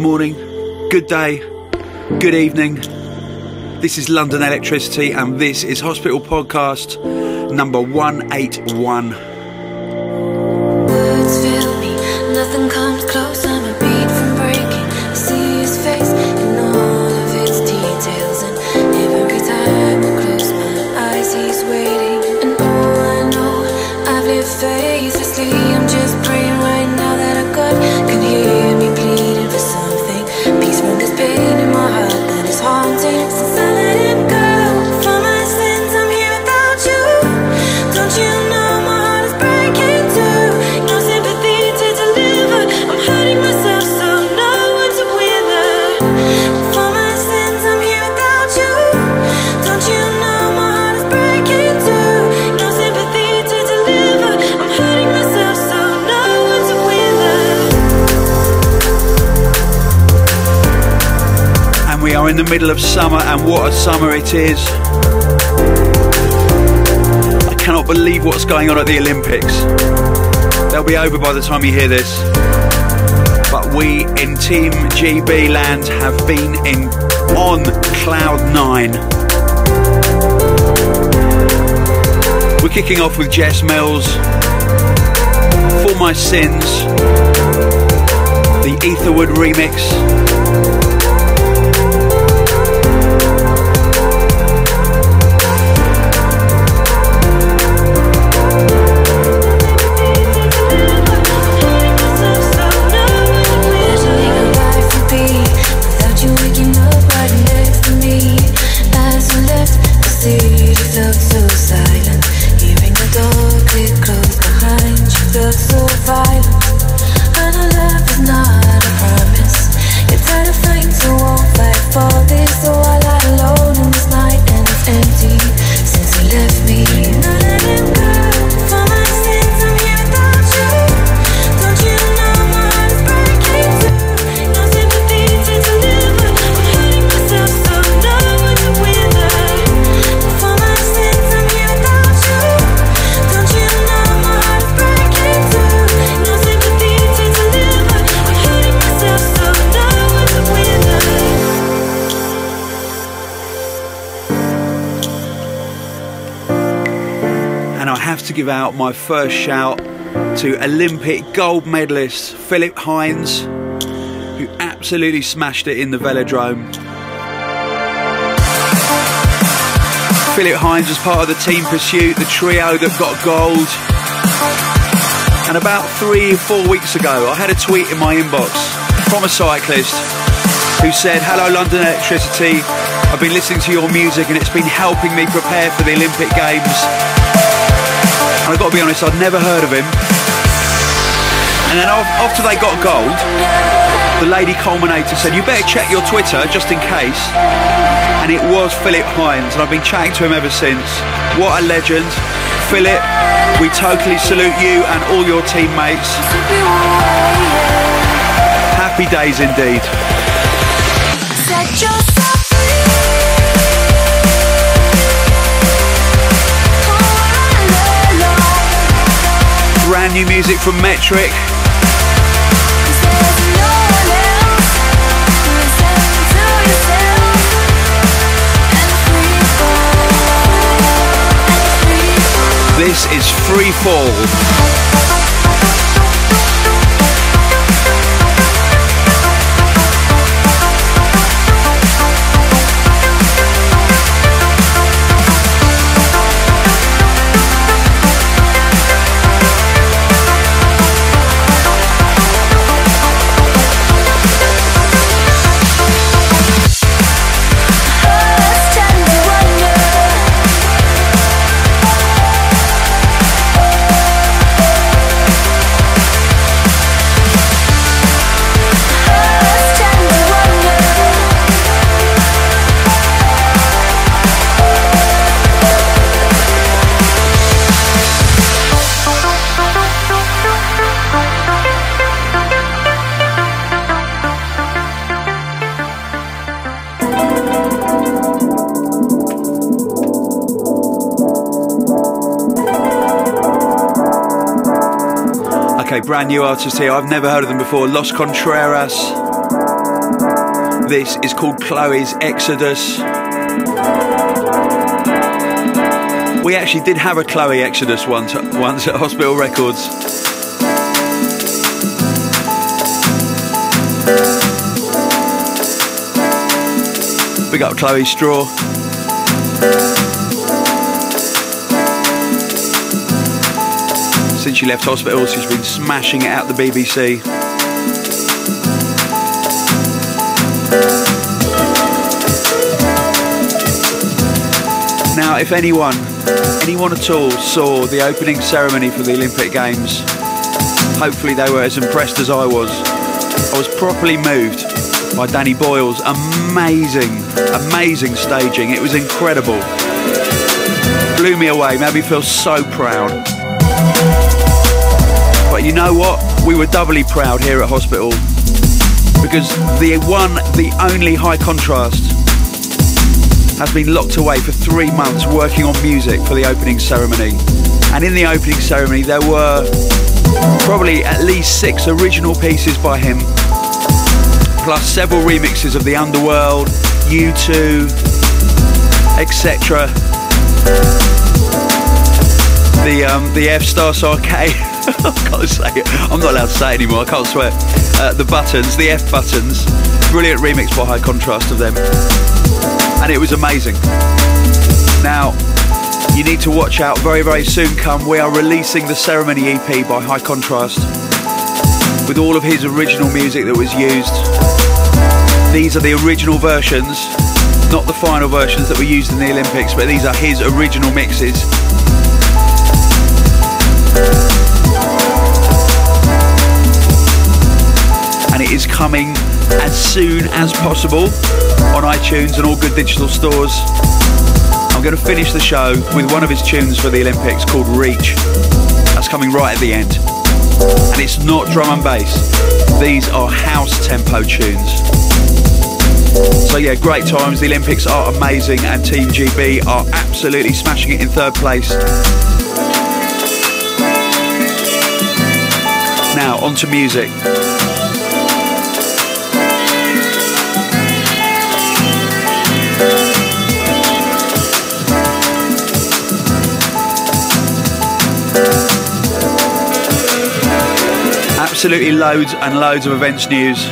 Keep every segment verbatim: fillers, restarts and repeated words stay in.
morning, good day, good evening. This is London Electricity and this is Hospital Podcast number one eighty-one. Words fill me, nothing comes close. I'm a beat from breaking. I see his face in all of its details, and every time I close my eyes, he's waiting. And oh, I know I've lived faithlessly. I'm just praying right now that a God can hear me pleading for something. Peace from this pain in my heart that is haunting. Since I let him go for my sins, I'm here without you. Don't you know my heart is breaking too? No sympathy to deliver. I'm hurting myself, so no one to wither. For my sins, I'm here without you. Don't you know my heart is breaking too? No sympathy to deliver. I'm hurting myself, so no one to wither. And we are in the middle of summer, and what a summer it is. I cannot believe what's going on at the Olympics. They'll be over by the time you hear this. But we in Team G B land have been in on cloud nine. We're kicking off with Jess Mills, For My Sins, the Etherwood remix. To give out my first shout to Olympic gold medalist Philip Hines, who absolutely smashed it in the velodrome. Philip Hines was part of the Team Pursuit, the trio that got gold. And about three or four weeks ago, I had a tweet in my inbox from a cyclist who said, "Hello London Electricity, I've been listening to your music and it's been helping me prepare for the Olympic Games." And I've got to be honest, I'd never heard of him. And then after they got gold, the lady culminator said, "You better check your Twitter just in case." And it was Philip Hines, and I've been chatting to him ever since. What a legend. Philip, we totally salute you and all your teammates. Happy days indeed. Brand new music from Metric. This is Free Fall. Okay, brand new artist here. I've never heard of them before. Los Contreras. This is called Chloe's Exodus. We actually did have a Chloe Exodus once, once at Hospital Records. Big up Chloe Straw. Since she left hospital, she's been smashing it out the B B C. Now, if anyone, anyone at all saw the opening ceremony for the Olympic Games, hopefully they were as impressed as I was. I was properly moved by Danny Boyle's amazing, amazing staging. It was incredible. Blew me away, made me feel so proud. But you know what? We were doubly proud here at Hospital because the one, the only High Contrast has been locked away for three months working on music for the opening ceremony. And in the opening ceremony there were probably at least six original pieces by him, plus several remixes of The Underworld, U two, et cetera. The um, the F-Star Arcade. I can't say it. I'm not allowed to say it anymore. I can't swear. Uh, the Buttons, the F Buttons. Brilliant remix by High Contrast of them. And it was amazing. Now, you need to watch out. Very, very soon come, we are releasing the Ceremony E P by High Contrast with all of his original music that was used. These are the original versions, not the final versions that were used in the Olympics, but these are his original mixes. And it is coming as soon as possible on iTunes and all good digital stores. I'm going to finish the show with one of his tunes for the Olympics called Reach. That's coming right at the end. And it's not drum and bass. These are house tempo tunes. So yeah, great times. The Olympics are amazing and Team G B are absolutely smashing it in third place. Now, on to music. Absolutely loads and loads of events news.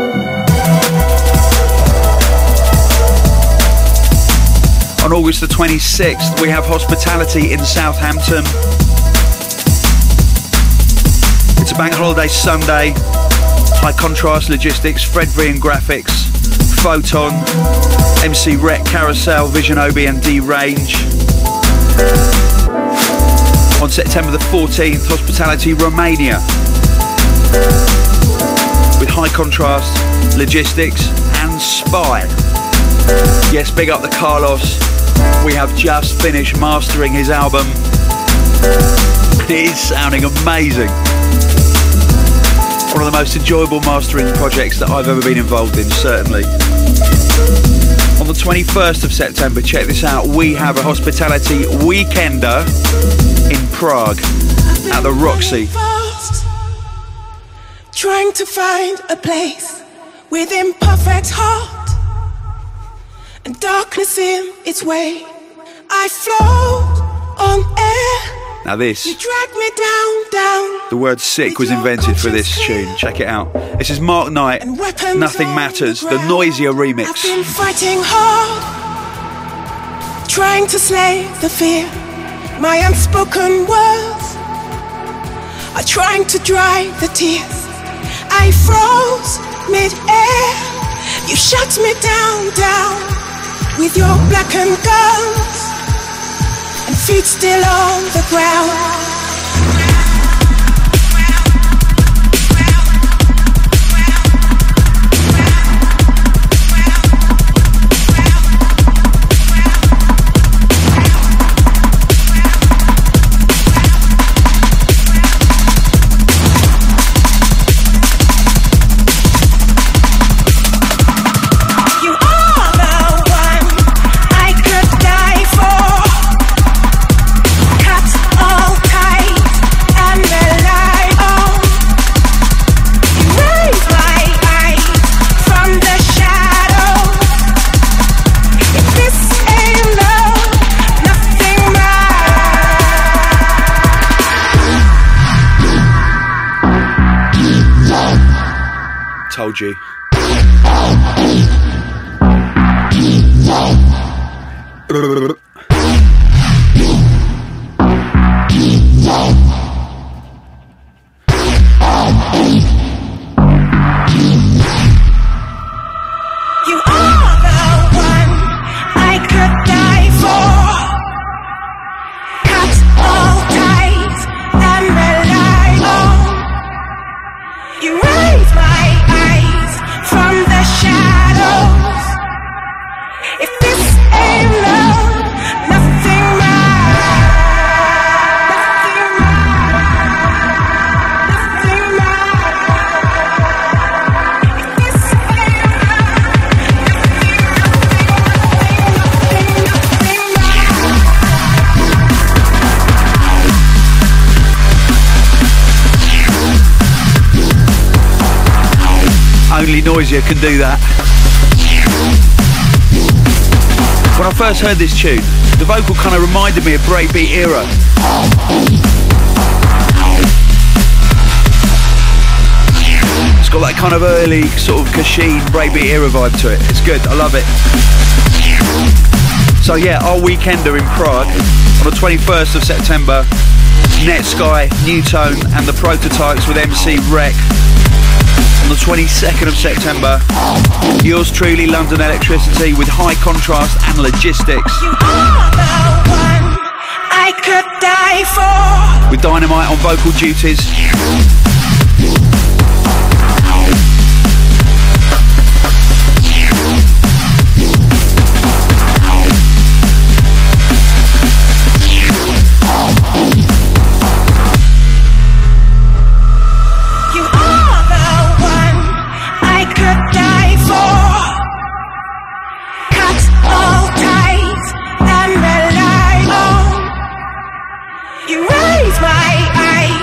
On August the twenty-sixth, we have Hospitality in Southampton. It's a bank holiday Sunday. High Contrast Logistics, Fred V and Graphics, Photon, M C Rec, Carousel, Vision Obi and D-Range. On September the fourteenth, Hospitality Romania with High Contrast, Logistics and Spy. Yes, big up the Carlos. We have just finished mastering his album. It is sounding amazing. One of the most enjoyable mastering projects that I've ever been involved in, certainly. On the twenty-first of September, check this out, we have a Hospitality Weekender in Prague at the Roxy. Trying to find a place with imperfect heart and darkness in its way. I float on air. Now this, you drag me down, down. The word sick was invented for this tune. Check it out. This is Mark Knight, Nothing Matters, the, the Noisia remix. I've been fighting hard, trying to slay the fear. My unspoken words are trying to dry the tears. I froze mid-air. You shut me down, down with your blackened guns and feet still on the ground. Cut all ties. told you. You are the one I could die for. Cut all ties and rely on. You raise my eyes from the shadows. If this ain't love, nothing matters. Nothing matters. If this ain't Only Noisia can do that. When I first heard this tune, the vocal kind of reminded me of breakbeat era. It's got that kind of early sort of Kashin breakbeat era vibe to it. It's good, I love it. So yeah, our weekender in Prague on the twenty-first of September, Netsky, Newtone and the Prototypes with M C Rec. On the twenty-second of September, yours truly, London Electricity with High Contrast and Logistics. You are the one I could die for. With Dynamite on vocal duties.